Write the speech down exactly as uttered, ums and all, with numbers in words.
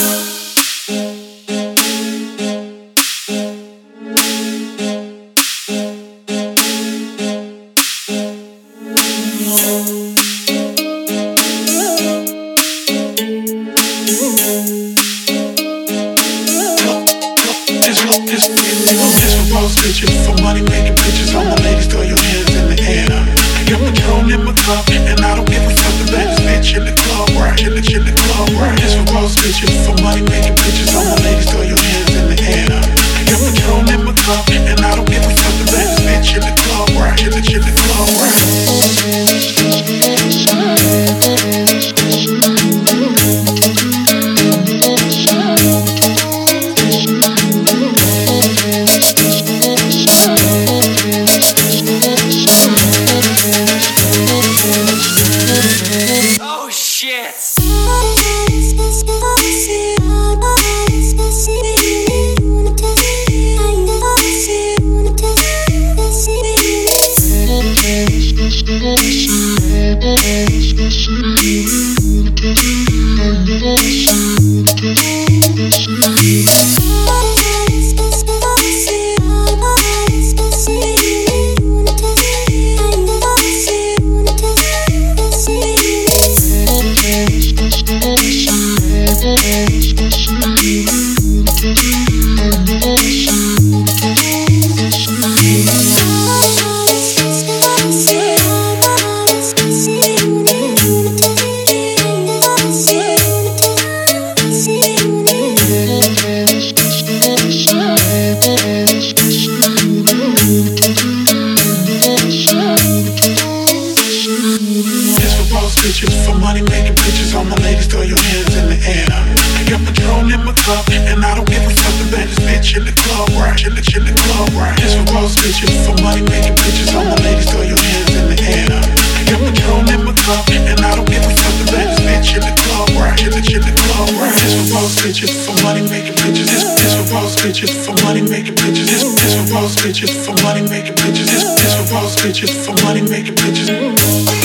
Bitches for money making pictures. All my ladies, throw your hands in the air. I got Patron in my cup, and I don't give a fuck. The baddest bitch in the club, right? In the, in the club, right? This for boss bitches for money making pictures. All my ladies, throw your hands in the air. I got Patron in my cup, and I don't give a fuck. The baddest bitch in the club, right? In the, in the club, right? Bitches for money making pictures. All my ladies, throw your hands in the air. I got Patron in my cup, and I don't give a fuck. The baddest bitch in the club, right? In the, in the club, right? This for boss bitches for money making pictures. All my ladies, throw your hands in the air. I got Patron in my cup, and I don't give a fuck. The baddest bitch in the club, right? In the, in the club, right? This for boss bitches for money making pictures. This, this for boss bitches for money making pictures. This, this for boss bitches for money making pictures. This, this for boss bitches for money making pictures.